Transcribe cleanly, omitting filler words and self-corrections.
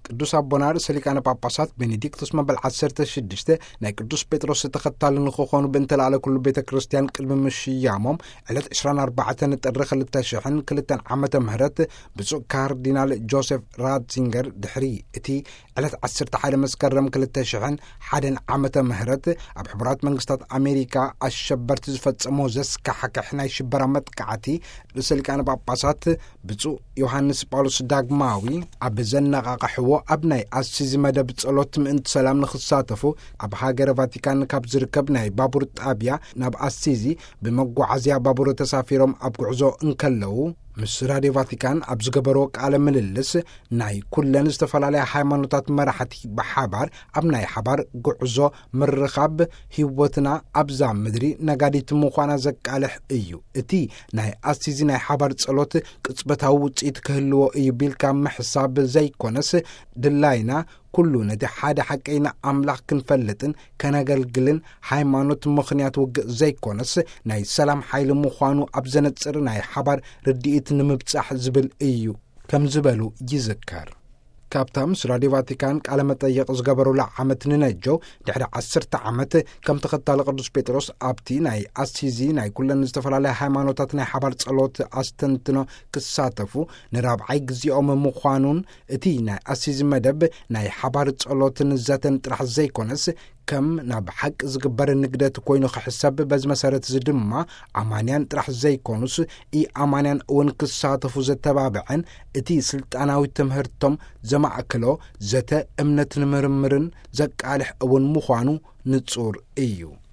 ቅዱስ አቦናር ሰሊቃነ ጳጳሳት ቤኔዲክቶስ መበል 16 ናይ ቅዱስ ጴጥሮስ ተኸታሊ ንኽኾኑ በእንተላለ ኩሉ ቤተ ክርስቲያን ቅድሚ ምሽያሞም ዕለት 24 ጥሪ 2002 ዓመተ ምህረት ብፁዕ ካርዲናል ጆሴፍ ራትዚንገር ድሕሪ እቲ ዕለት 11 መስከረም 2001 ዓመተ ምህረት ኣብ ሕቡራት መንግስታት ኣሜሪካ ኣሸበርቲ ዝፈጸሞ ዘስካሕክሕ ናይ ሽበራ መጥቃዕቲ ሰሊቃነ ጳጳሳት ብፁዕ ዮሐንስ ጳውሎስ ዳግማዊ ኣብ ዘነቓቕሕዎ ኣብ ናይ ኣሲዚ መደብ ጸሎት ምእንቲ ሰላም ንኽሳተፉ ኣብ ሃገረ ቫቲካን ካብ ዝርከብ ናይ ባቡር ጣብያ ናብ ኣሲዚ ብመጓዓዝያ ባቡር ተሳፊሮም ኣብ ጉዕዞ እንከለዉ ምስ ራድዮ ቫቲካን ኣብ ዝገበርዎ ቃለ ምልልስ ናይ ኩለን ዝተፈላለያ ሃይማኖታት መራሕቲ ብሓባር ኣብ ናይ ሓባር ጉዕዞ ምርኻብ ህይወትና ኣብዛ ምድሪ ነጋዲት ምዃና ዘቃልሕ እዩ። እቲ ናይ ኣሲዚ ናይ ሓባር ጸሎት ቅጽበታዊ ውፅኢት ክህልዎ እዩ ቢልካ ምሕሳብ ዘይኮነስ ድላይና ኩሉ ነቲ ሓደ ሓቀይና ኣምላኽ ክንፈልጥን ከነገልግልን ሃይማኖት ምኽንያት ውግእ ዘይኮነስ ናይ ሰላም ሓይሊ ምዃኑ ኣብ ዘነጽር ናይ ሓባር ርድኢት ንምብጻሕ ዝብል እዩ ከም ዝበሉ ይዝከር። ካብታ ምስ ራድዮ ቫቲካን ቃለ መጠየቕ ዝገበሩላ ዓመት ንነጀው ድሕሪ 10 ዓመት ከም ተኸታሊ ቅዱስ ጴጥሮስ ኣብቲ ናይ ኣሲዚ ናይ ኩለን ዝተፈላለየ ሃይማኖታት ናይ ሓባር ጸሎት ኣስተንትኖ ክሳተፉ ንራብዓይ ግዚኦም ምዃኑን እቲ ናይ ኣሲዚ መደብ ናይ ሓባር ጸሎትን ዘተን ጥራሕ ዘይኮነስ ከም ናብ ሓቂ ዝግበር ንግደት ኮይኑ ክሕሰብ በዚ መሰረት ድማ ኣማንያን ጥራሕ ዘይኮኑስ ኣማንያን እውን ክሳተፉ ዘተባብዐን እቲ ስልጣናዊ ትምህርቶም ዘማእከሎ ዘተ እምነትን ምርምርን ዘቃልሕ እውን ምዃኑ ንጹር እዩ።